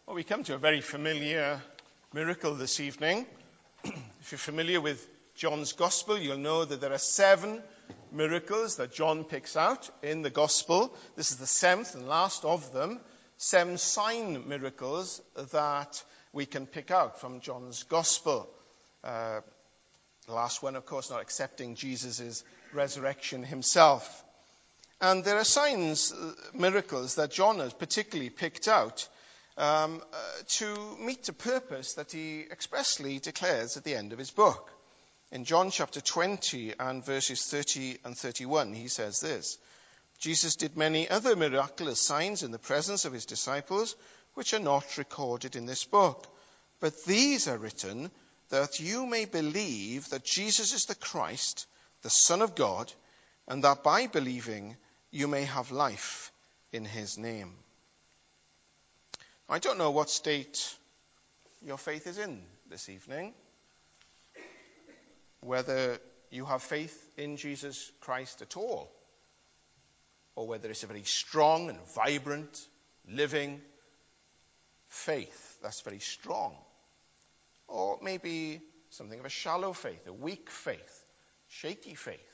Well, we come to a very familiar miracle this evening. If you're familiar with John's Gospel, you'll know that there are 7 miracles that John picks out in the Gospel. This is the 7th and last of them. 7 sign miracles that we can pick out from John's Gospel. The last one, of course, not accepting Jesus' resurrection himself. And there are signs, miracles that John has particularly picked out to meet the purpose that he expressly declares at the end of his book. In John chapter 20 and verses 30 and 31, he says this: Jesus did many other miraculous signs in the presence of his disciples, which are not recorded in this book. But these are written that you may believe that Jesus is the Christ, the Son of God, and that by believing you may have life in his name. I don't know what state your faith is in this evening. Whether you have faith in Jesus Christ at all, or whether it's a very strong and vibrant, living faith that's very strong, or maybe something of a shallow faith, a weak faith, shaky faith.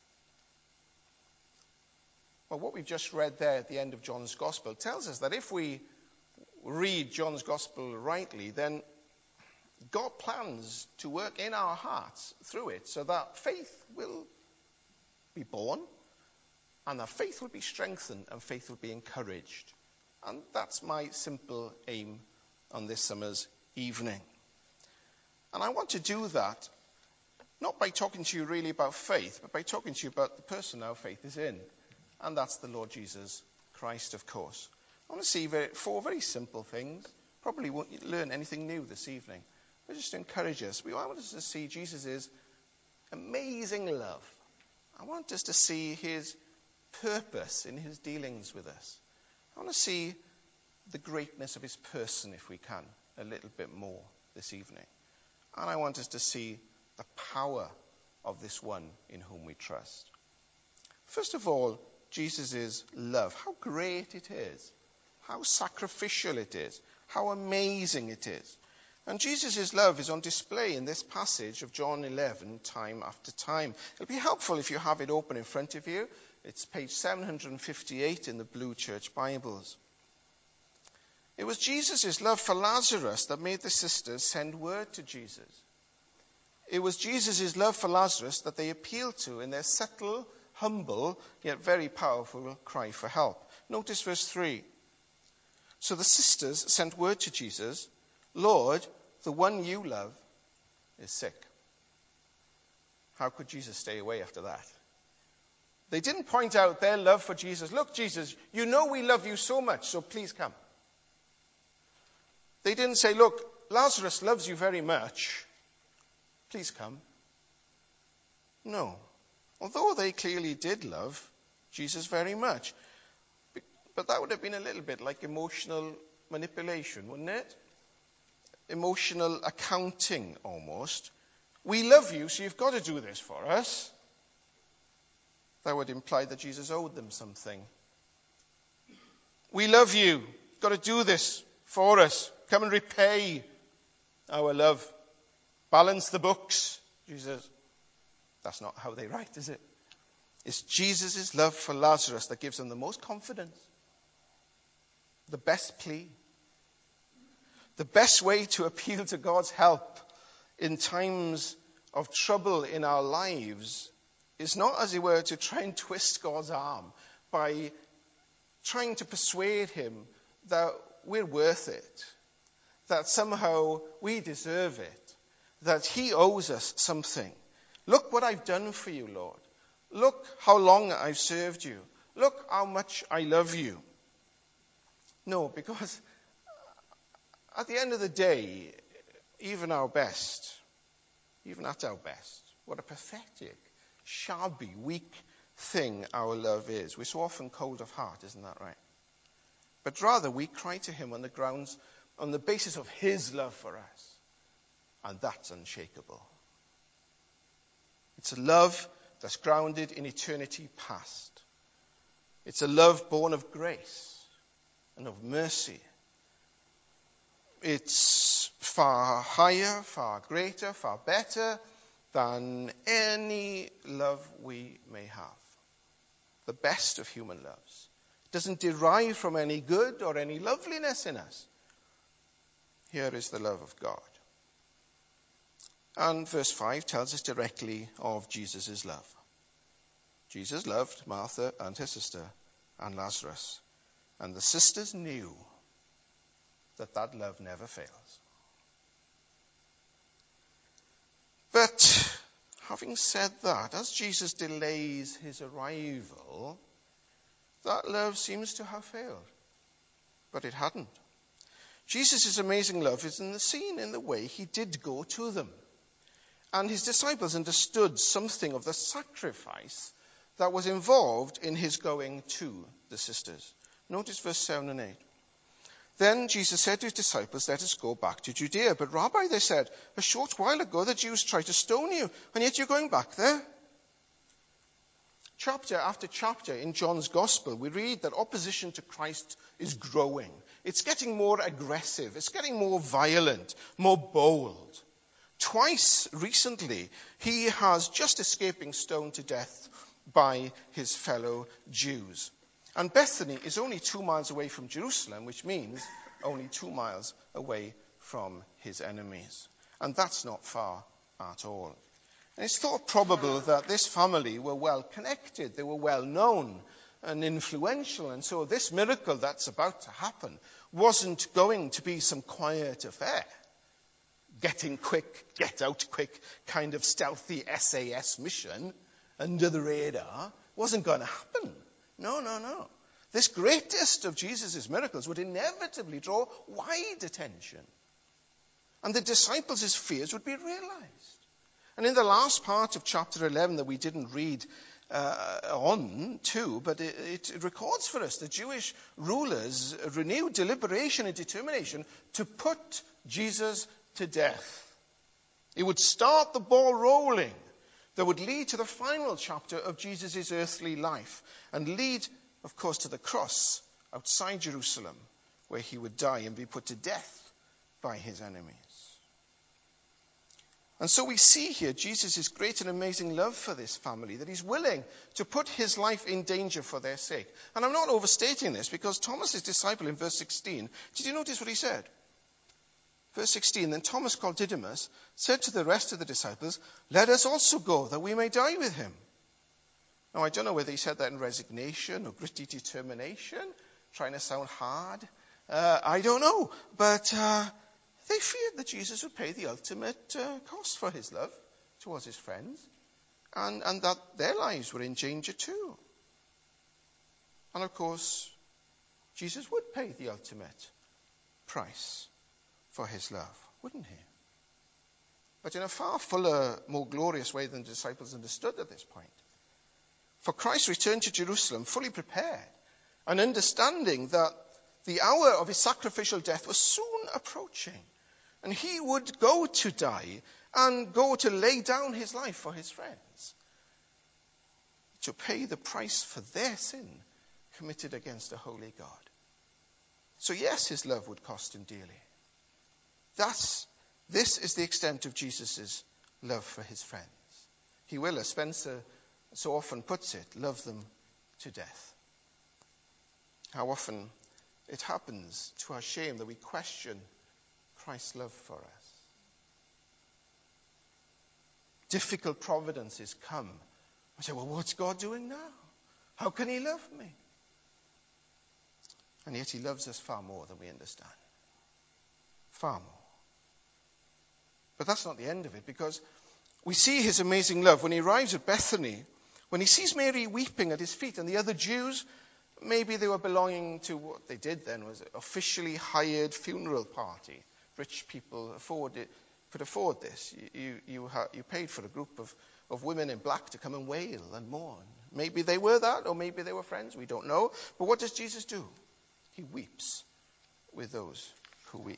Well, what we've just read there at the end of John's Gospel tells us that if we read John's Gospel rightly, then God plans to work in our hearts through it so that faith will be born, and that faith will be strengthened, and faith will be encouraged. And that's my simple aim on this summer's evening. And I want to do that not by talking to you really about faith, but by talking to you about the person our faith is in. And that's the Lord Jesus Christ, of course. I want to see 4 very simple things. Probably won't learn anything new this evening, but just to encourage us. I want us to see Jesus' amazing love. I want us to see his purpose in his dealings with us. I want to see the greatness of his person, if we can, a little bit more this evening. And I want us to see the power of this one in whom we trust. First of all, Jesus' love. How great it is. How sacrificial it is. How amazing it is. And Jesus' love is on display in this passage of John 11 time after time. It'll be helpful if you have it open in front of you. It's page 758 in the Blue Church Bibles. It was Jesus' love for Lazarus that made the sisters send word to Jesus. It was Jesus' love for Lazarus that they appealed to in their subtle, humble, yet very powerful cry for help. Notice verse 3. So the sisters sent word to Jesus, Lord, the one you love is sick. How could Jesus stay away after that? They didn't point out their love for Jesus. Look, Jesus, you know we love you so much, so please come. They didn't say, look, Lazarus loves you very much. Please come. No. Although they clearly did love Jesus very much. But that would have been a little bit like emotional manipulation, wouldn't it? Emotional accounting, almost. We love you, so you've got to do this for us. That would imply that Jesus owed them something. We love you. You've got to do this for us. Come and repay our love. Balance the books. Jesus, that's not how they write, is it? It's Jesus' love for Lazarus that gives them the most confidence. The best plea. The best way to appeal to God's help in times of trouble in our lives is not, as it were, to try and twist God's arm by trying to persuade him that we're worth it, that somehow we deserve it, that he owes us something. Look what I've done for you, Lord. Look how long I've served you. Look how much I love you. No, because at the end of the day, even at our best, what a pathetic, shabby, weak thing our love is. We're so often cold of heart, isn't that right? But rather, we cry to him on the basis of his love for us. And that's unshakable. It's a love that's grounded in eternity past. It's a love born of grace and of mercy. It's far higher, far greater, far better than any love we may have. The best of human loves. It doesn't derive from any good or any loveliness in us. Here is the love of God. And verse 5 tells us directly of Jesus' love. Jesus loved Martha and her sister and Lazarus. And the sisters knew that love never fails. But having said that, as Jesus delays his arrival, that love seems to have failed. But it hadn't. Jesus' amazing love is seen in the way he did go to them. And his disciples understood something of the sacrifice that was involved in his going to the sisters. Notice verse 7 and 8. Then Jesus said to his disciples, "Let us go back to Judea." "But Rabbi," they said, "a short while ago the Jews tried to stone you, and yet you're going back there." Chapter after chapter in John's Gospel, we read that opposition to Christ is growing. It's getting more aggressive. It's getting more violent, more bold. Twice recently, he has just escaping stoned to death by his fellow Jews. And Bethany is only 2 miles away from Jerusalem, which means only 2 miles away from his enemies. And that's not far at all. And it's thought probable that this family were well connected. They were well known and influential. And so this miracle that's about to happen wasn't going to be some quiet affair. Getting quick, get out quick kind of stealthy SAS mission under the radar wasn't going to happen. No. This greatest of Jesus' miracles would inevitably draw wide attention. And the disciples' fears would be realized. And in the last part of chapter 11 that we didn't read on to, but it records for us the Jewish rulers' renewed deliberation and determination to put Jesus to death. It would start the ball rolling that would lead to the final chapter of Jesus' earthly life and lead, of course, to the cross outside Jerusalem, where he would die and be put to death by his enemies. And so we see here Jesus' great and amazing love for this family, that he's willing to put his life in danger for their sake. And I'm not overstating this, because Thomas, his disciple, in verse 16, did you notice what he said? Verse 16, then Thomas, called Didymus, said to the rest of the disciples, "Let us also go, that we may die with him." Now, I don't know whether he said that in resignation or gritty determination, trying to sound hard. I don't know. But they feared that Jesus would pay the ultimate cost for his love towards his friends, and that their lives were in danger too. And of course, Jesus would pay the ultimate price for his love, wouldn't he? But in a far fuller, more glorious way than the disciples understood at this point. For Christ returned to Jerusalem fully prepared and understanding that the hour of his sacrificial death was soon approaching. And he would go to die and go to lay down his life for his friends, to pay the price for their sin committed against a holy God. So yes, his love would cost him dearly. This is the extent of Jesus' love for his friends. He will, as Spencer so often puts it, love them to death. How often it happens to our shame that we question Christ's love for us. Difficult providences come. I say, well, what's God doing now? How can he love me? And yet he loves us far more than we understand. Far more. But that's not the end of it, because we see his amazing love when he arrives at Bethany, when he sees Mary weeping at his feet, and the other Jews, maybe they were belonging to what they did then was an officially hired funeral party. Rich people could afford this. You paid for a group of women in black to come and wail and mourn. Maybe they were that, or maybe they were friends. We don't know. But what does Jesus do? He weeps with those who weep.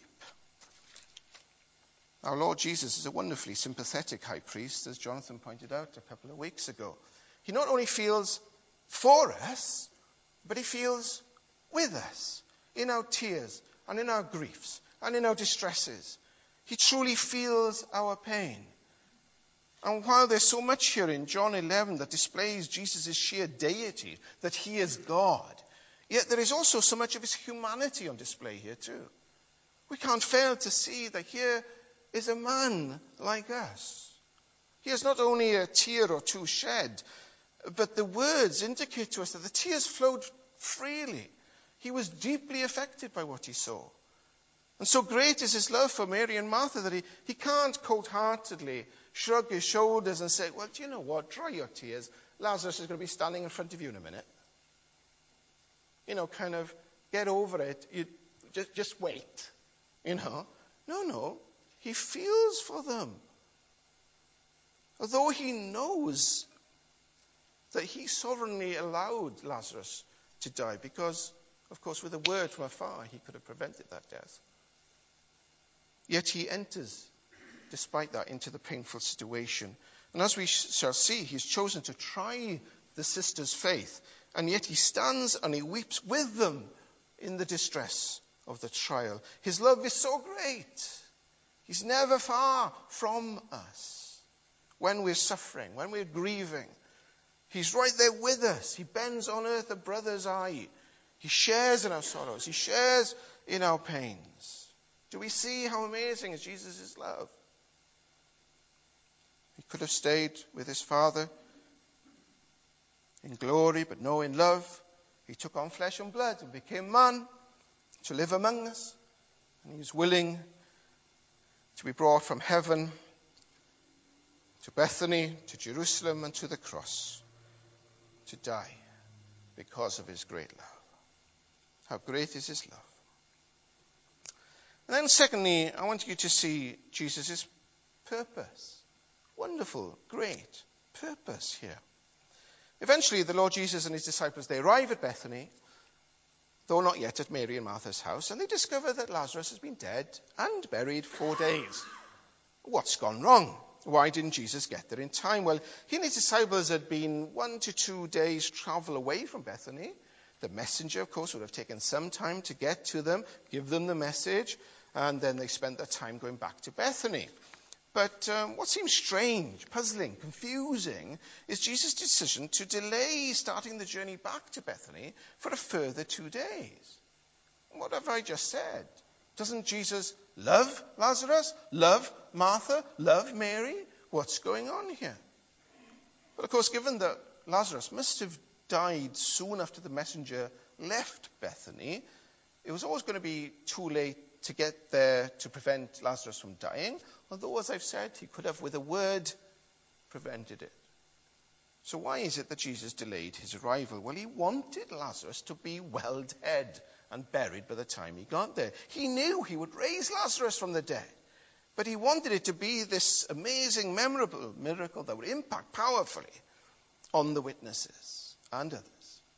Our Lord Jesus is a wonderfully sympathetic high priest, as Jonathan pointed out a couple of weeks ago. He not only feels for us, but he feels with us in our tears and in our griefs and in our distresses. He truly feels our pain. And while there's so much here in John 11 that displays Jesus' sheer deity, that he is God, yet there is also so much of his humanity on display here too. We can't fail to see that here is a man like us. He has not only a tear or two shed, but the words indicate to us that the tears flowed freely. He was deeply affected by what he saw. And so great is his love for Mary and Martha that he can't cold-heartedly shrug his shoulders and say, well, do you know what? Dry your tears. Lazarus is going to be standing in front of you in a minute. Kind of get over it. You just wait. No. He feels for them. Although he knows that he sovereignly allowed Lazarus to die because, of course, with a word from afar, he could have prevented that death. Yet he enters, despite that, into the painful situation. And as we shall see, he's chosen to try the sisters' faith. And yet he stands and he weeps with them in the distress of the trial. His love is so great. He's never far from us. When we're suffering, when we're grieving, he's right there with us. He bends on earth a brother's eye. He shares in our sorrows. He shares in our pains. Do we see how amazing is Jesus' love? He could have stayed with his Father in glory, but no, in love, he took on flesh and blood and became man to live among us. And he was willing to be brought from heaven to Bethany, to Jerusalem, and to the cross to die because of his great love. How great is his love. And then secondly, I want you to see Jesus' purpose. Wonderful, great purpose here. Eventually, the Lord Jesus and his disciples, they arrive at Bethany, though not yet at Mary and Martha's house, and they discover that Lazarus has been dead and buried 4 days. What's gone wrong? Why didn't Jesus get there in time? Well, he and his disciples had been 1 to 2 days' travel away from Bethany. The messenger, of course, would have taken some time to get to them, give them the message, and then they spent their time going back to Bethany. But what seems strange, puzzling, confusing, is Jesus' decision to delay starting the journey back to Bethany for a further 2 days. What have I just said? Doesn't Jesus love Lazarus, love Martha, love Mary? What's going on here? But of course, given that Lazarus must have died soon after the messenger left Bethany, it was always going to be too late to get there to prevent Lazarus from dying, although, as I've said, he could have, with a word, prevented it. So why is it that Jesus delayed his arrival? Well, he wanted Lazarus to be well dead and buried by the time he got there. He knew he would raise Lazarus from the dead, but he wanted it to be this amazing, memorable miracle that would impact powerfully on the witnesses and others.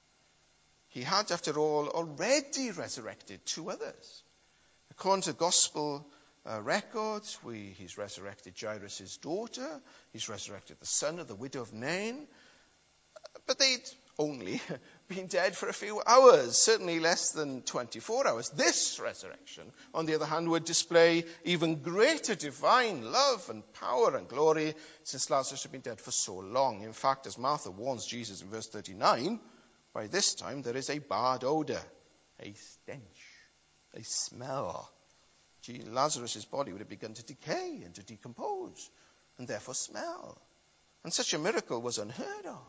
He had, after all, already resurrected 2 others. According to gospel records, he's resurrected Jairus' daughter, he's resurrected the son of the widow of Nain, but they'd only been dead for a few hours, certainly less than 24 hours. This resurrection, on the other hand, would display even greater divine love and power and glory, since Lazarus had been dead for so long. In fact, as Martha warns Jesus in verse 39, by this time there is a bad odor, a stench, a smell. Lazarus' body would have begun to decay and to decompose, and therefore smell. And such a miracle was unheard of.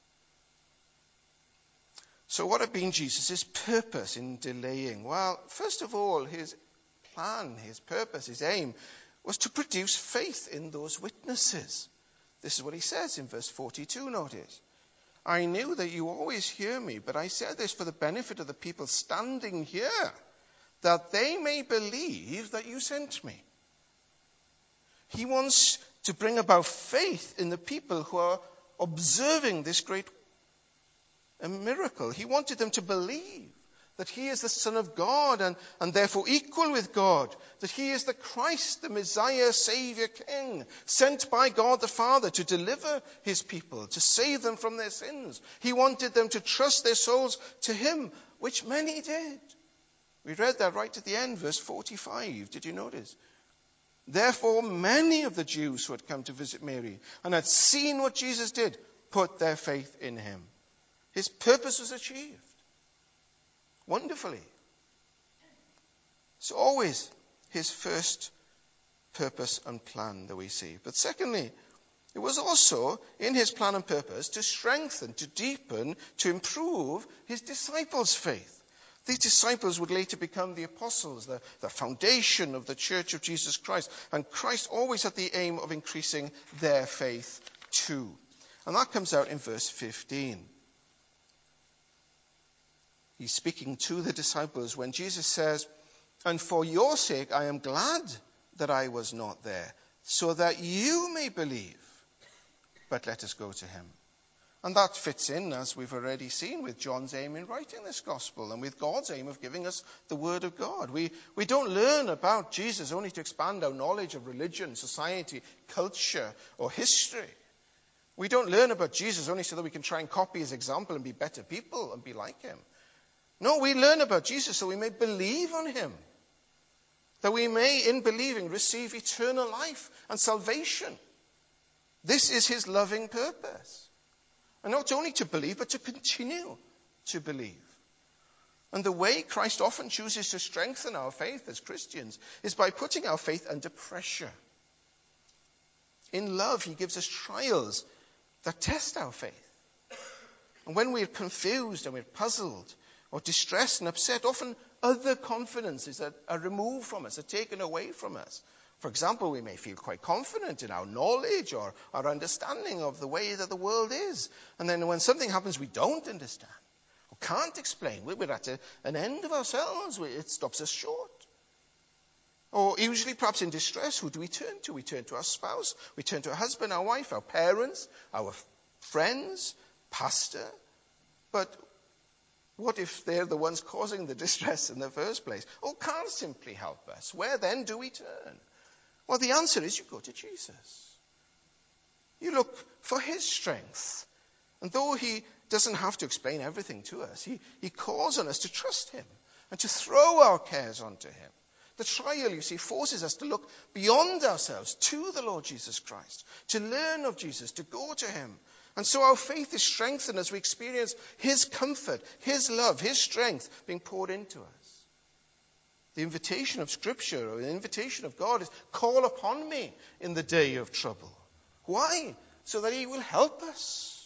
So what had been Jesus' purpose in delaying? Well, first of all, his plan, his purpose, his aim was to produce faith in those witnesses. This is what he says in verse 42, notice. I knew that you always hear me, but I said this for the benefit of the people standing here, that they may believe that you sent me. He wants to bring about faith in the people who are observing this great miracle. He wanted them to believe that he is the Son of God and therefore equal with God, that he is the Christ, the Messiah, Savior, King, sent by God the Father to deliver his people, to save them from their sins. He wanted them to trust their souls to him, which many did. We read that right at the end, verse 45. Did you notice? Therefore, many of the Jews who had come to visit Mary and had seen what Jesus did put their faith in him. His purpose was achieved wonderfully. It's always his first purpose and plan that we see. But secondly, it was also in his plan and purpose to strengthen, to deepen, to improve his disciples' faith. These disciples would later become the apostles, the foundation of the church of Jesus Christ. And Christ always had the aim of increasing their faith too. And that comes out in verse 15. He's speaking to the disciples when Jesus says, "And for your sake I am glad that I was not there, so that you may believe. But let us go to him." And that fits in, as we've already seen, with John's aim in writing this gospel and with God's aim of giving us the word of God. We don't learn about Jesus only to expand our knowledge of religion, society, culture, or history. We don't learn about Jesus only so that we can try and copy his example and be better people and be like him. No, we learn about Jesus so we may believe on him. That we may, in believing, receive eternal life and salvation. This is his loving purpose. And not only to believe, but to continue to believe. And the way Christ often chooses to strengthen our faith as Christians is by putting our faith under pressure. In love, he gives us trials that test our faith. And when we're confused and we're puzzled or distressed and upset, often other confidences are removed from us, are taken away from us. For example, we may feel quite confident in our knowledge or our understanding of the way that the world is. And then when something happens we don't understand or can't explain, we're at an end of ourselves. It stops us short. Or usually, perhaps in distress, who do we turn to? We turn to our spouse. We turn to our husband, our wife, our parents, our friends, pastor. But what if they're the ones causing the distress in the first place? Or can't simply help us? Where then do we turn? Well, the answer is you go to Jesus. You look for his strength. And though he doesn't have to explain everything to us, he calls on us to trust him and to throw our cares onto him. The trial, you see, forces us to look beyond ourselves to the Lord Jesus Christ, to learn of Jesus, to go to him. And so our faith is strengthened as we experience his comfort, his love, his strength being poured into us. The invitation of Scripture, or the invitation of God is, call upon me in the day of trouble. Why? So that he will help us.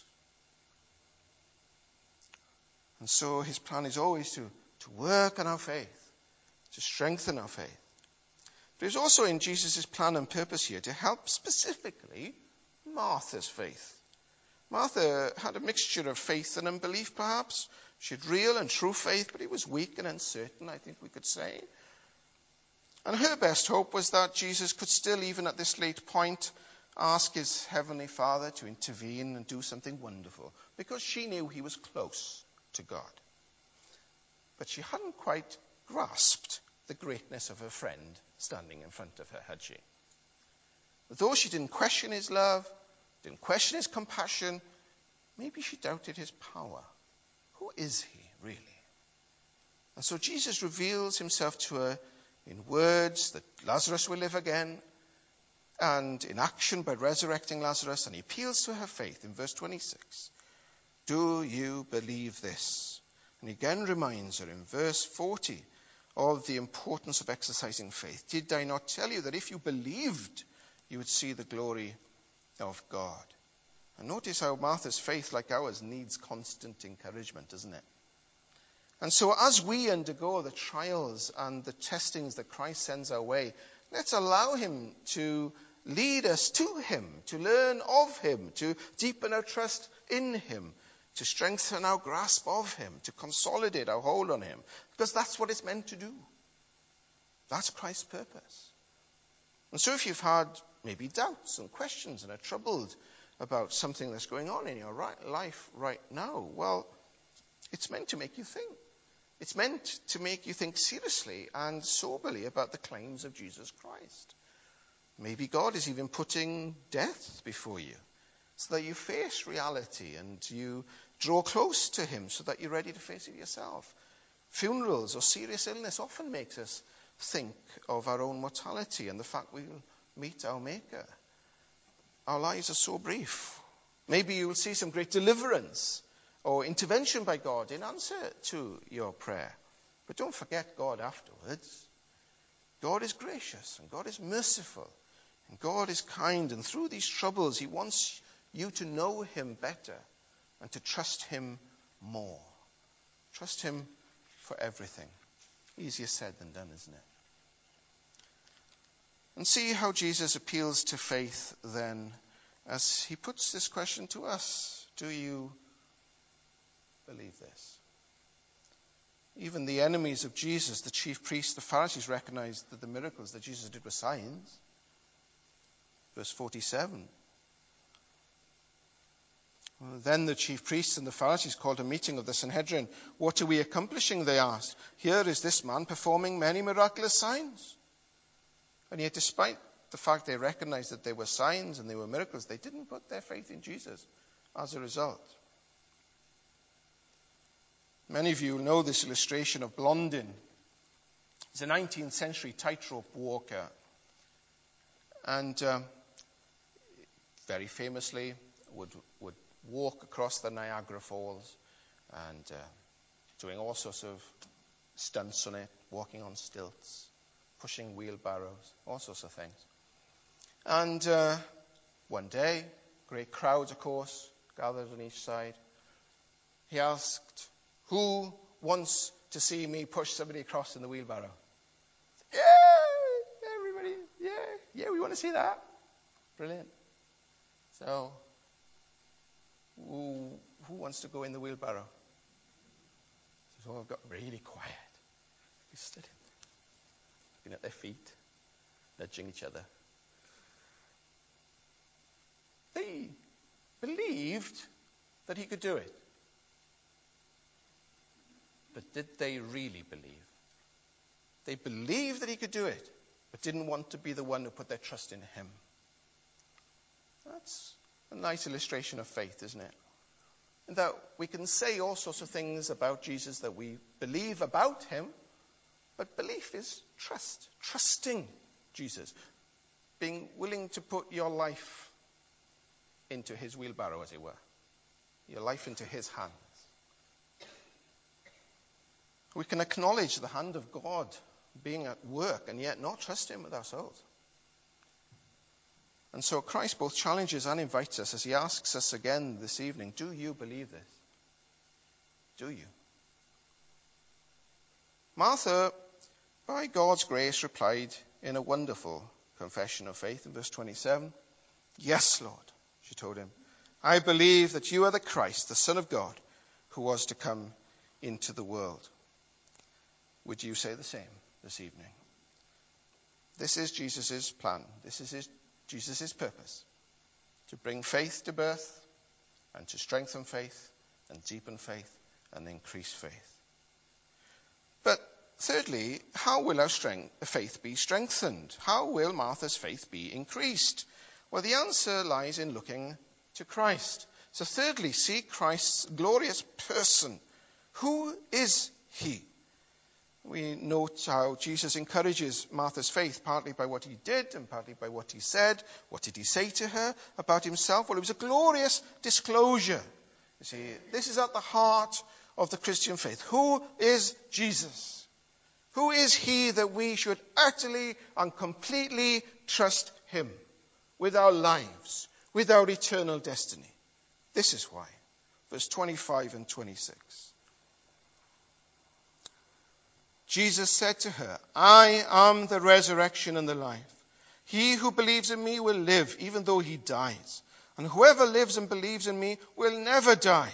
And so his plan is always to work on our faith, to strengthen our faith. But it's also in Jesus' plan and purpose here to help specifically Martha's faith. Martha had a mixture of faith and unbelief, perhaps. She had real and true faith, but it was weak and uncertain, I think we could say. And her best hope was that Jesus could still, even at this late point, ask his heavenly Father to intervene and do something wonderful, because she knew he was close to God. But she hadn't quite grasped the greatness of her friend standing in front of her, had she? Though she didn't question his love, didn't question his compassion, maybe she doubted his power. Who is he, really? And so Jesus reveals himself to her in words that Lazarus will live again, and in action by resurrecting Lazarus, and he appeals to her faith in verse 26. Do you believe this? And he again reminds her in verse 40 of the importance of exercising faith. Did I not tell you that if you believed, you would see the glory of God? And notice how Martha's faith, like ours, needs constant encouragement, doesn't it? And so as we undergo the trials and the testings that Christ sends our way, let's allow him to lead us to him, to learn of him, to deepen our trust in him, to strengthen our grasp of him, to consolidate our hold on him. Because that's what it's meant to do. That's Christ's purpose. And so if you've had maybe doubts and questions and are troubled about something that's going on in your life right now, well, it's meant to make you think. It's meant to make you think seriously and soberly about the claims of Jesus Christ. Maybe God is even putting death before you so that you face reality and you draw close to him so that you're ready to face it yourself. Funerals or serious illness often makes us think of our own mortality and the fact we will meet our Maker. Our lives are so brief. Maybe you will see some great deliverance or intervention by God in answer to your prayer. But don't forget God afterwards. God is gracious and God is merciful and God is kind. And through these troubles, he wants you to know him better and to trust him more. Trust him for everything. Easier said than done, isn't it? And see how Jesus appeals to faith then as he puts this question to us. Do you believe this? Even the enemies of Jesus, the chief priests, the Pharisees, recognized that the miracles that Jesus did were signs. Verse 47. Then the chief priests and the Pharisees called a meeting of the Sanhedrin. What are we accomplishing? They asked. Here is this man performing many miraculous signs. And yet, despite the fact they recognized that they were signs and they were miracles, they didn't put their faith in Jesus as a result. Many of you know this illustration of Blondin. He's a 19th century tightrope walker. And very famously would walk across the Niagara Falls and doing all sorts of stunts on it, walking on stilts, pushing wheelbarrows, all sorts of things. And one day, great crowds, of course, gathered on each side. He asked, who wants to see me push somebody across in the wheelbarrow? Yeah, everybody, yeah, we want to see that. Brilliant. So, who wants to go in the wheelbarrow? So all got really quiet. They stood in there, looking at their feet, nudging each other. They believed that he could do it. But did they really believe? They believed that he could do it, but didn't want to be the one who put their trust in him. That's a nice illustration of faith, isn't it? And that we can say all sorts of things about Jesus that we believe about him, but belief is trust, trusting Jesus, being willing to put your life into his wheelbarrow, as it were, your life into his hands. We can acknowledge the hand of God being at work and yet not trust him with our souls. And so Christ both challenges and invites us as he asks us again this evening, do you believe this? Do you? Martha, by God's grace, replied in a wonderful confession of faith in verse 27. Yes, Lord, she told him. I believe that you are the Christ, the Son of God, who was to come into the world. Would you say the same this evening? This is Jesus' plan. This is Jesus' purpose. To bring faith to birth and to strengthen faith and deepen faith and increase faith. But thirdly, how will our faith be strengthened? How will Martha's faith be increased? Well, the answer lies in looking to Christ. So thirdly, see Christ's glorious person. Who is he? We note how Jesus encourages Martha's faith, partly by what he did and partly by what he said. What did he say to her about himself? Well, it was a glorious disclosure. You see, this is at the heart of the Christian faith. Who is Jesus? Who is he that we should utterly and completely trust him with our lives, with our eternal destiny? This is why. Verse 25 and 26. Jesus said to her, I am the resurrection and the life. He who believes in me will live even though he dies. And whoever lives and believes in me will never die.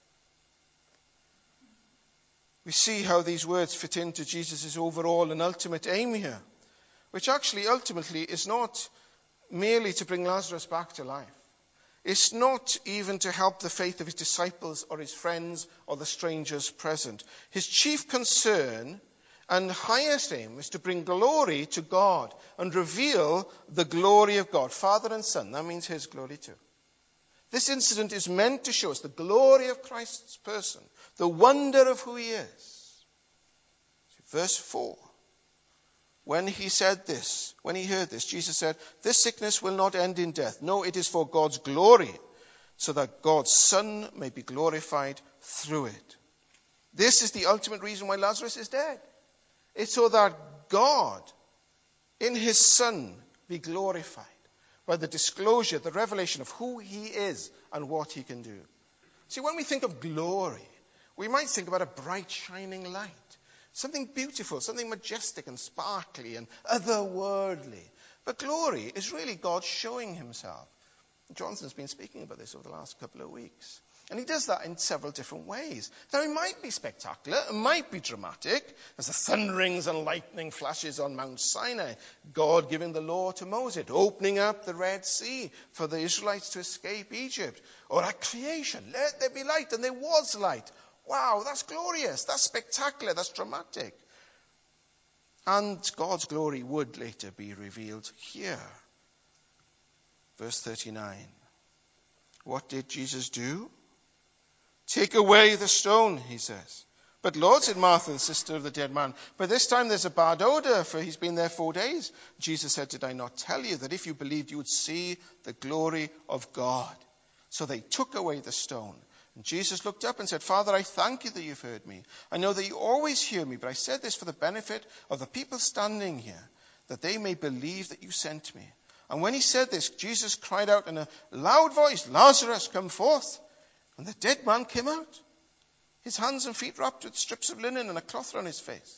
We see how these words fit into Jesus' overall and ultimate aim here, which actually ultimately is not merely to bring Lazarus back to life. It's not even to help the faith of his disciples or his friends or the strangers present. His chief concern and highest aim is to bring glory to God and reveal the glory of God, Father and Son. That means his glory too. This incident is meant to show us the glory of Christ's person, the wonder of who he is. Verse 4. When he heard this, Jesus said, "This sickness will not end in death. No, it is for God's glory, so that God's Son may be glorified through it." This is the ultimate reason why Lazarus is dead. It's so that God, in his Son, be glorified by the disclosure, the revelation of who he is and what he can do. See, when we think of glory, we might think about a bright, shining light. Something beautiful, something majestic and sparkly and otherworldly. But glory is really God showing himself. Johnson's been speaking about this over the last couple of weeks. And he does that in several different ways. Now, it might be spectacular, it might be dramatic, as the thunderings and lightning flashes on Mount Sinai, God giving the law to Moses, opening up the Red Sea for the Israelites to escape Egypt. Or at creation, let there be light, and there was light. Wow, that's glorious, that's spectacular, that's dramatic. And God's glory would later be revealed here. Verse 39. What did Jesus do? "Take away the stone," he says. "But Lord," said Martha, the sister of the dead man, "by this time there's a bad odor, for he's been there 4 days." Jesus said, "Did I not tell you that if you believed you would see the glory of God?" So they took away the stone. And Jesus looked up and said, "Father, I thank you that you've heard me. I know that you always hear me, but I said this for the benefit of the people standing here, that they may believe that you sent me." And when he said this, Jesus cried out in a loud voice, "Lazarus, come forth." And the dead man came out, his hands and feet wrapped with strips of linen and a cloth around his face.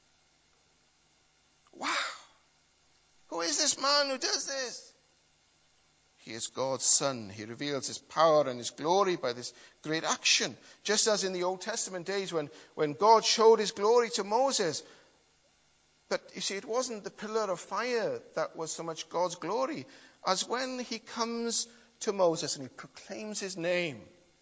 Wow! Who is this man who does this? He is God's Son. He reveals his power and his glory by this great action. Just as in the Old Testament days when God showed his glory to Moses. But you see, it wasn't the pillar of fire that was so much God's glory as when he comes to Moses and he proclaims his name.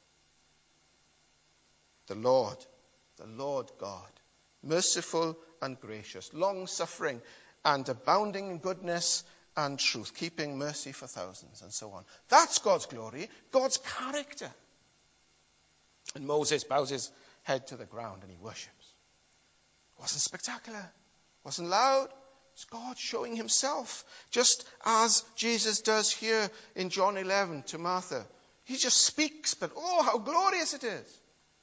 The Lord God, merciful and gracious, long-suffering and abounding in goodness and truth, keeping mercy for thousands, and so on. That's God's glory, God's character. And Moses bows his head to the ground and he worships. It wasn't spectacular, it wasn't loud. It's God showing himself, just as Jesus does here in John 11 to Martha. He just speaks, but oh, how glorious it is.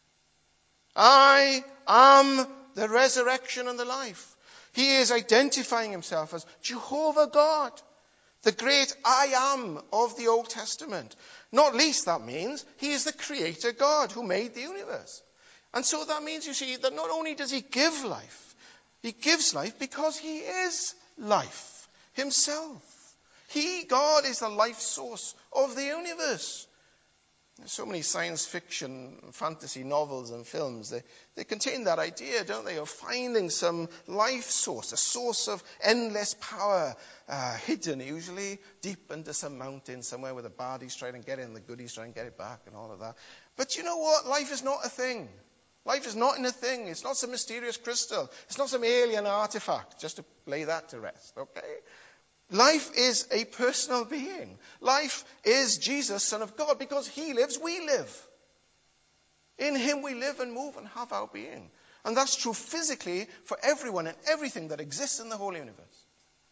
"I am the resurrection and the life." He is identifying himself as Jehovah God, the great I am of the Old Testament. Not least that means he is the creator God who made the universe. And so that means, you see, that not only does he give life, he gives life because he is life himself. God is the life source of the universe. There's so many science fiction, fantasy novels and films. They contain that idea, don't they, of finding some life source, a source of endless power, hidden usually deep under some mountain somewhere where the baddies try and get it and the goodies try and get it back and all of that. But you know what? Life is not a thing. Life is not in a thing. It's not some mysterious crystal. It's not some alien artifact, just to lay that to rest, okay? Life is a personal being. Life is Jesus, Son of God. Because he lives, we live. In him we live and move and have our being. And that's true physically for everyone and everything that exists in the whole universe.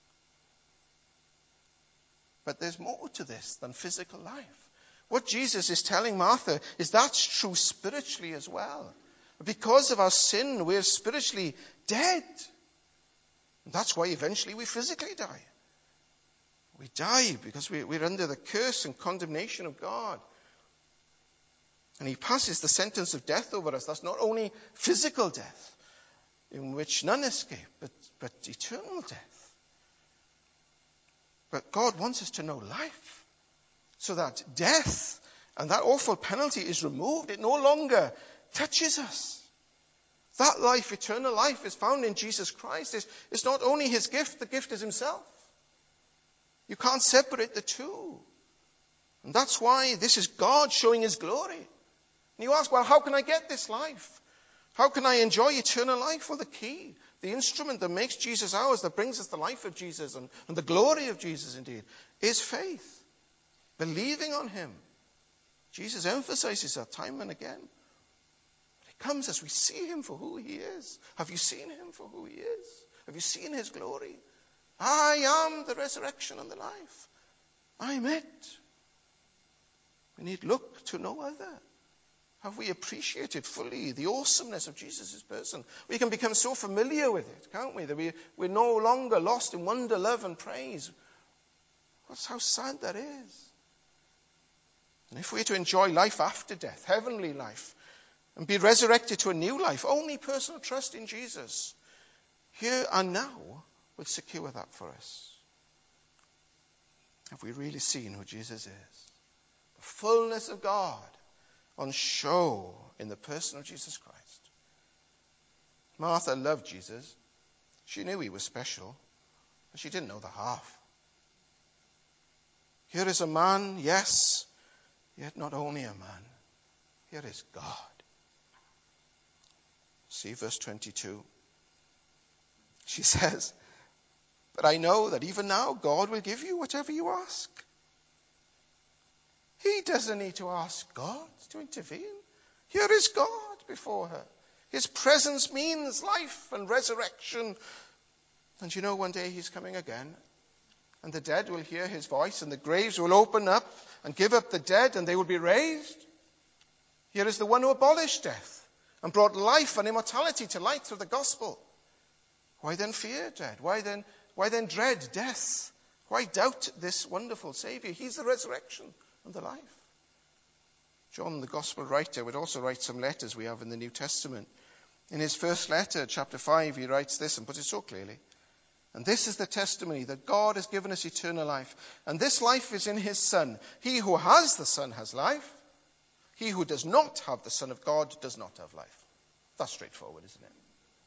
But there's more to this than physical life. What Jesus is telling Martha is that's true spiritually as well. Because of our sin, we're spiritually dead. And that's why eventually we physically die. We die because we're under the curse and condemnation of God. And he passes the sentence of death over us. That's not only physical death, in which none escape, but eternal death. But God wants us to know life, so that death and that awful penalty is removed. It no longer touches us. That life, eternal life, is found in Jesus Christ. It's not only his gift, the gift is himself. You can't separate the two. And that's why this is God showing his glory. And you ask, well, how can I get this life? How can I enjoy eternal life? Well, the key, the instrument that makes Jesus ours, that brings us the life of Jesus and the glory of Jesus indeed, is faith. Believing on him. Jesus emphasizes that time and again. It comes as we see him for who he is. Have you seen him for who he is? Have you seen his glory? I am the resurrection and the life. I'm it. We need look to no other. Have we appreciated fully the awesomeness of Jesus' person? We can become so familiar with it, can't we? That we're no longer lost in wonder, love, and praise. That's how sad that is. And if we're to enjoy life after death, heavenly life, and be resurrected to a new life, only personal trust in Jesus, here and now, will secure that for us. Have we really seen who Jesus is? The fullness of God on show in the person of Jesus Christ. Martha loved Jesus. She knew he was special, but she didn't know the half. Here is a man, yes, yet not only a man. Here is God. See verse 22. She says, but I know that even now God will give you whatever you ask. He doesn't need to ask God to intervene. Here is God before her. His presence means life and resurrection. And you know, one day he's coming again. And the dead will hear his voice, and the graves will open up and give up the dead, and they will be raised. Here is the one who abolished death and brought life and immortality to light through the gospel. Why then fear death? Why then dread death? Why doubt this wonderful Savior? He's the resurrection and the life. John, the gospel writer, would also write some letters we have in the New Testament. In his first letter, chapter 5, he writes this and puts it so clearly. And this is the testimony that God has given us eternal life. And this life is in his Son. He who has the Son has life. He who does not have the Son of God does not have life. That's straightforward, isn't it?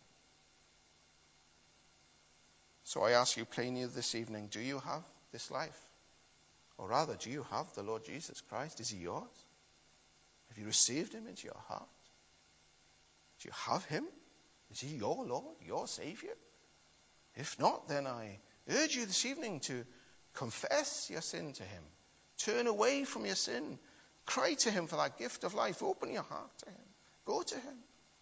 So I ask you plainly this evening, do you have this life? Or rather, do you have the Lord Jesus Christ? Is he yours? Have you received him into your heart? Do you have him? Is he your Lord, your Savior? If not, then I urge you this evening to confess your sin to him. Turn away from your sin. Cry to him for that gift of life. Open your heart to him. Go to him.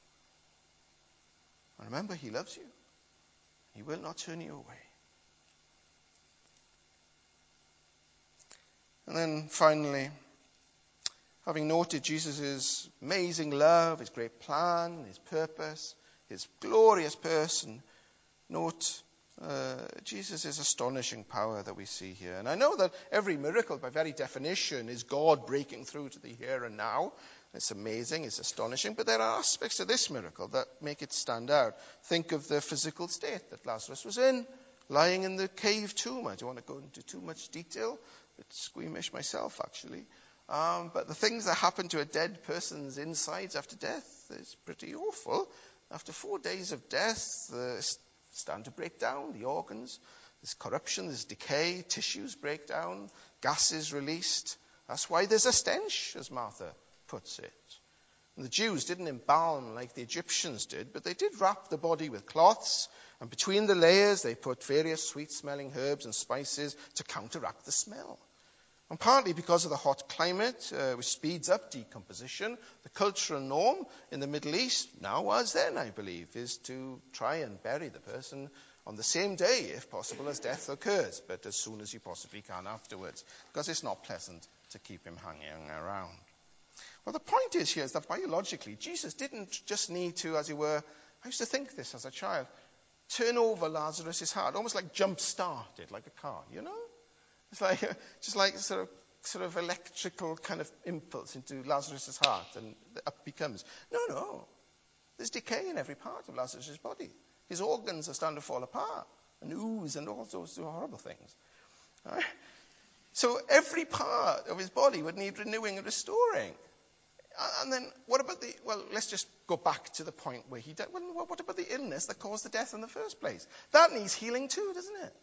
And remember, he loves you. He will not turn you away. And then finally, having noted Jesus' amazing love, his great plan, his purpose, his glorious person, note Jesus' astonishing power that we see here. And I know that every miracle, by very definition, is God breaking through to the here and now. It's amazing, it's astonishing, but there are aspects to this miracle that make it stand out. Think of the physical state that Lazarus was in, lying in the cave tomb. I don't want to go into too much detail. It's squeamish myself, actually. But the things that happen to a dead person's insides after death is pretty awful. After 4 days of death, start to break down, the organs. There's corruption, there's decay, tissues break down, gases released. That's why there's a stench, as Martha puts it. And the Jews didn't embalm like the Egyptians did, but they did wrap the body with cloths, and between the layers they put various sweet-smelling herbs and spices to counteract the smell. And partly because of the hot climate, which speeds up decomposition, the cultural norm in the Middle East, now as then, I believe, is to try and bury the person on the same day, if possible, as death occurs, but as soon as you possibly can afterwards, because it's not pleasant to keep him hanging around. Well, the point is here is that biologically, Jesus didn't just need to, as it were, I used to think this as a child, turn over Lazarus' heart, almost like jump-start it, like a car, you know? It's like just like sort of electrical kind of impulse into Lazarus' heart, and up he comes. No. There's decay in every part of Lazarus' body. His organs are starting to fall apart, and ooze, and all those horrible things. Right? So every part of his body would need renewing and restoring. And then what about let's just go back to the point where he died. Well, what about the illness that caused the death in the first place? That needs healing too, doesn't it?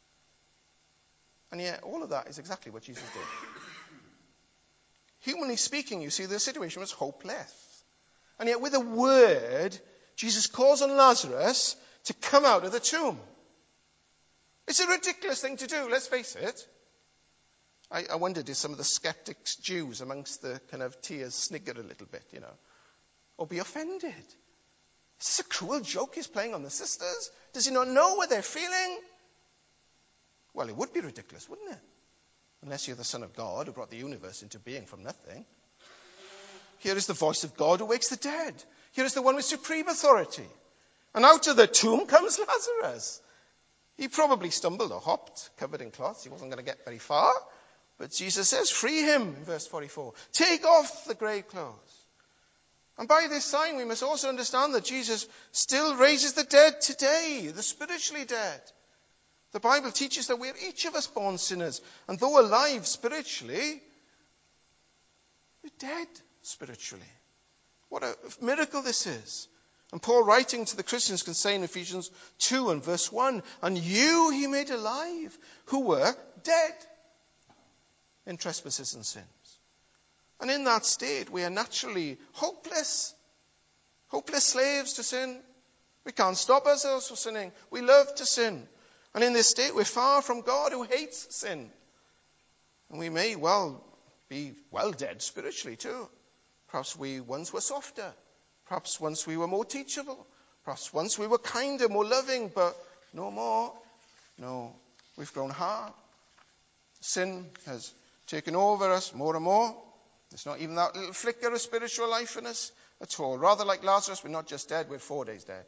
And yet, all of that is exactly what Jesus did. Humanly speaking, you see, the situation was hopeless. And yet, with a word, Jesus calls on Lazarus to come out of the tomb. It's a ridiculous thing to do, let's face it. I wondered if some of the skeptics, Jews, amongst the kind of tears, sniggered a little bit, you know. or be offended. Is this a cruel joke he's playing on the sisters? Does he not know what they're feeling? Well, it would be ridiculous, wouldn't it? Unless you're the Son of God who brought the universe into being from nothing. Here is the voice of God who wakes the dead. Here is the one with supreme authority. And out of the tomb comes Lazarus. He probably stumbled or hopped, covered in cloths. He wasn't going to get very far. But Jesus says, free him, in verse 44. Take off the grave clothes. And by this sign, we must also understand that Jesus still raises the dead today, the spiritually dead. The Bible teaches that we're each of us born sinners. And though alive spiritually, we're dead spiritually. What a miracle this is. And Paul, writing to the Christians, can say in Ephesians 2 and verse 1, and you he made alive who were dead in trespasses and sins. And in that state, we are naturally hopeless slaves to sin. We can't stop ourselves from sinning. We love to sin. And in this state, we're far from God who hates sin. And we may well be dead spiritually too. Perhaps we once were softer. Perhaps once we were more teachable. Perhaps once we were kinder, more loving, but no more. No, we've grown hard. Sin has taken over us more and more. There's not even that little flicker of spiritual life in us at all. Rather like Lazarus, we're not just dead, we're 4 days dead.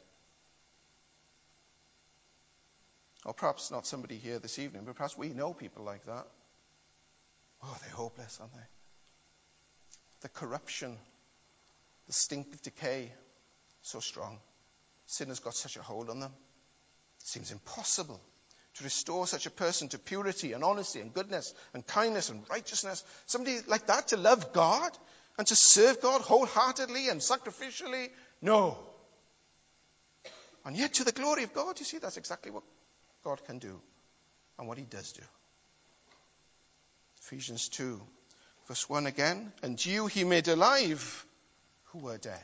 Or perhaps not somebody here this evening, but perhaps we know people like that. Oh, they're hopeless, aren't they? The corruption, the stink of decay, so strong. Sin has got such a hold on them. It seems impossible to restore such a person to purity and honesty and goodness and kindness and righteousness. Somebody like that to love God and to serve God wholeheartedly and sacrificially? No. And yet to the glory of God, you see, that's exactly what God can do and what he does do. Ephesians 2, verse 1 again. And you he made alive who were dead.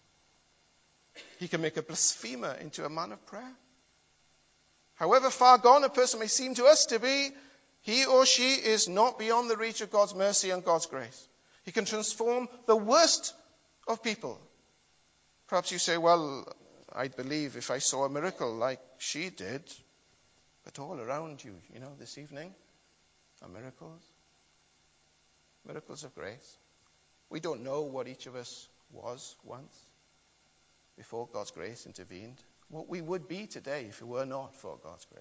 He can make a blasphemer into a man of prayer. However far gone a person may seem to us to be, he or she is not beyond the reach of God's mercy and God's grace. He can transform the worst of people. Perhaps you say, well, I'd believe if I saw a miracle like she did. But all around you, this evening are miracles. Miracles of grace. We don't know what each of us was once before God's grace intervened. What we would be today if it were not for God's grace.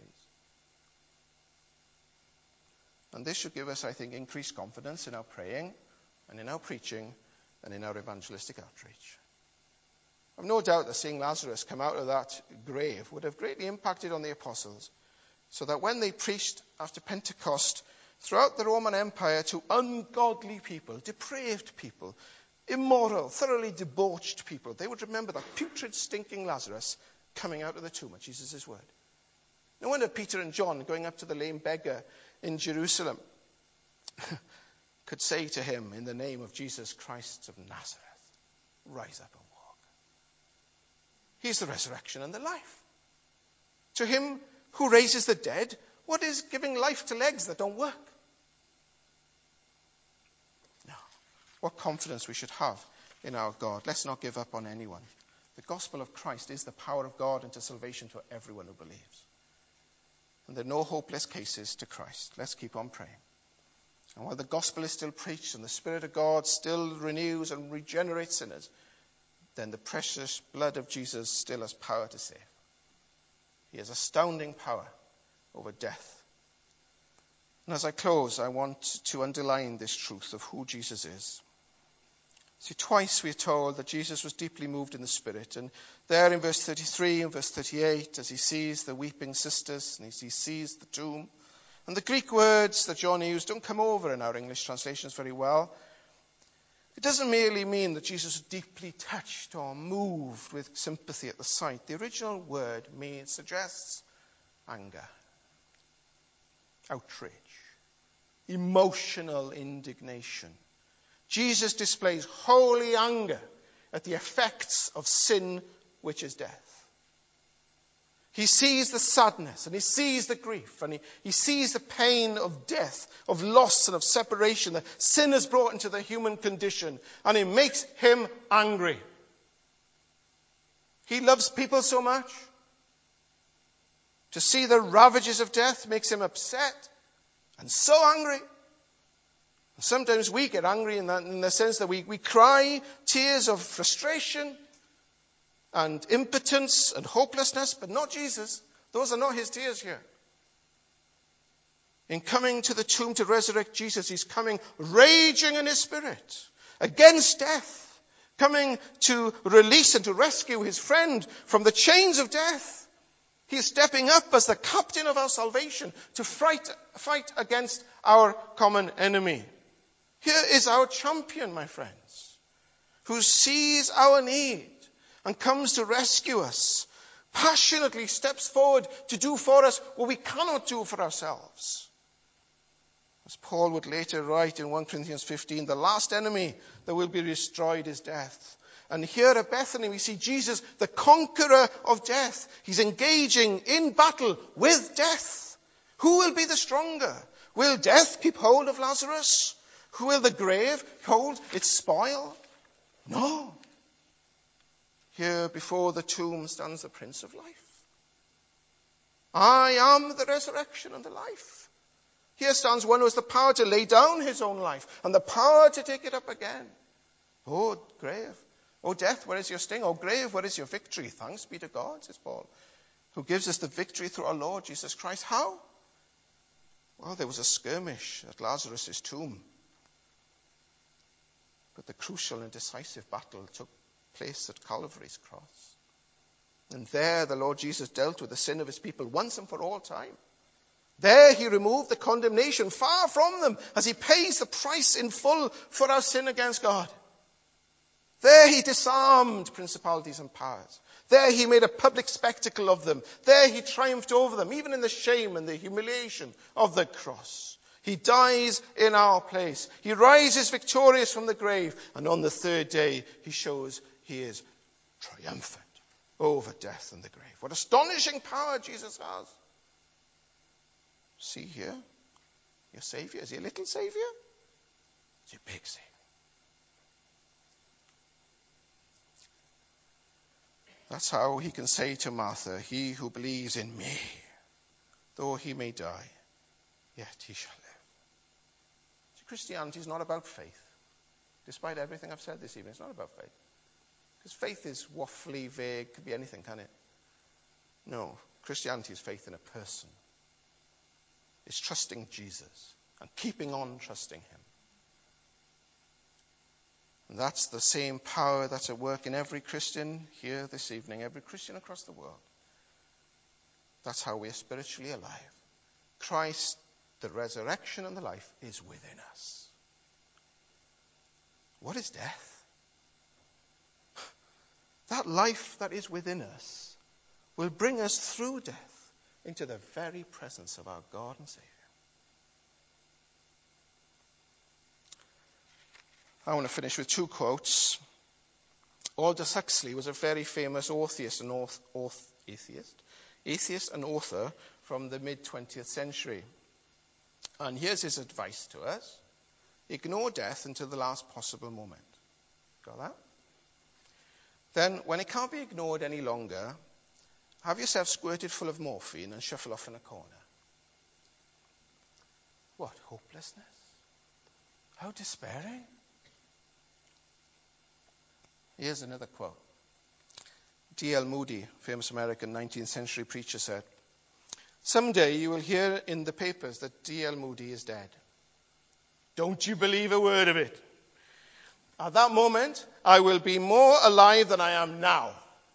And this should give us, I think, increased confidence in our praying and in our preaching and in our evangelistic outreach. I've no doubt that seeing Lazarus come out of that grave would have greatly impacted on the apostles, so that when they preached after Pentecost throughout the Roman Empire to ungodly people, depraved people, immoral, thoroughly debauched people, they would remember that putrid, stinking Lazarus coming out of the tomb at Jesus' word. No wonder Peter and John, going up to the lame beggar in Jerusalem, could say to him, in the name of Jesus Christ of Nazareth, rise up and walk. He's the resurrection and the life. To him who raises the dead, what is giving life to legs that don't work? No. What confidence we should have in our God. Let's not give up on anyone. The gospel of Christ is the power of God into salvation for everyone who believes. And there are no hopeless cases to Christ. Let's keep on praying. And while the gospel is still preached and the Spirit of God still renews and regenerates sinners, then the precious blood of Jesus still has power to save. He has astounding power over death. And as I close, I want to underline this truth of who Jesus is. See, twice we're told that Jesus was deeply moved in the Spirit. And there in verse 33 and verse 38, as he sees the weeping sisters and as he sees the tomb. And the Greek words that John used don't come over in our English translations very well. It doesn't merely mean that Jesus was deeply touched or moved with sympathy at the sight. The original word suggests anger, outrage, emotional indignation. Jesus displays holy anger at the effects of sin, which is death. He sees the sadness and he sees the grief and he sees the pain of death, of loss and of separation that sin has brought into the human condition, and it makes him angry. He loves people so much. To see the ravages of death makes him upset and so angry. Sometimes we get angry in the sense that we cry tears of frustration and impotence and hopelessness, but not Jesus. Those are not his tears here. In coming to the tomb to resurrect Jesus, he's coming raging in his spirit against death, coming to release and to rescue his friend from the chains of death. He is stepping up as the captain of our salvation to fight against our common enemy. Here is our champion, my friends, who sees our need and comes to rescue us, passionately steps forward to do for us what we cannot do for ourselves. As Paul would later write in 1 Corinthians 15, the last enemy that will be destroyed is death. And here at Bethany we see Jesus, the conqueror of death. He's engaging in battle with death. Who will be the stronger? Will death keep hold of Lazarus? Will the grave hold its spoil? No. Here before the tomb stands the Prince of Life. I am the resurrection and the life. Here stands one who has the power to lay down his own life and the power to take it up again. Oh, grave. Oh, death, where is your sting? Oh, grave, where is your victory? Thanks be to God, says Paul, who gives us the victory through our Lord Jesus Christ. How? Well, there was a skirmish at Lazarus' tomb. But the crucial and decisive battle took place at Calvary's cross. And there the Lord Jesus dealt with the sin of his people once and for all time. There he removed the condemnation far from them as he pays the price in full for our sin against God. There he disarmed principalities and powers. There he made a public spectacle of them. There he triumphed over them, even in the shame and the humiliation of the cross. He dies in our place. He rises victorious from the grave. And on the third day, he shows he is triumphant over death and the grave. What astonishing power Jesus has. See here, your Savior. Is he a little Savior? Is he a big Savior? That's how he can say to Martha, he who believes in me, though he may die, yet he shall live. See, Christianity is not about faith. Despite everything I've said this evening, it's not about faith. Because faith is waffly, vague, could be anything, can it? No, Christianity is faith in a person. It's trusting Jesus and keeping on trusting him. And that's the same power that's at work in every Christian here this evening, every Christian across the world. That's how we are spiritually alive. Christ, the resurrection and the life, is within us. What is death? That life that is within us will bring us through death into the very presence of our God and Savior. I want to finish with two quotes. Aldous Huxley was a very famous atheist and author from the mid-20th century. And here's his advice to us. Ignore death until the last possible moment. Got that? Then, when it can't be ignored any longer, have yourself squirted full of morphine and shuffle off in a corner. What, hopelessness? How despairing? Here's another quote. D.L. Moody, famous American 19th century preacher, said, "Someday you will hear in the papers that D.L. Moody is dead. Don't you believe a word of it. At that moment, I will be more alive than I am now.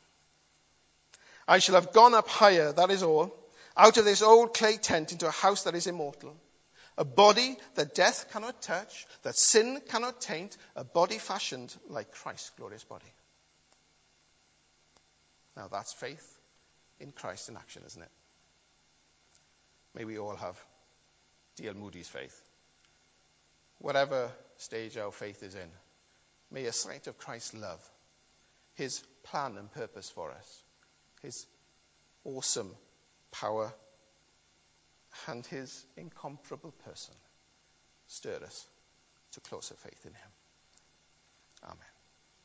I shall have gone up higher, that is all, out of this old clay tent into a house that is immortal. A body that death cannot touch, that sin cannot taint, a body fashioned like Christ's glorious body." Now that's faith in Christ in action, isn't it? May we all have D.L. Moody's faith. Whatever stage our faith is in, may a sight of Christ's love, his plan and purpose for us, his awesome power, and his incomparable person stir us to closer faith in him. Amen.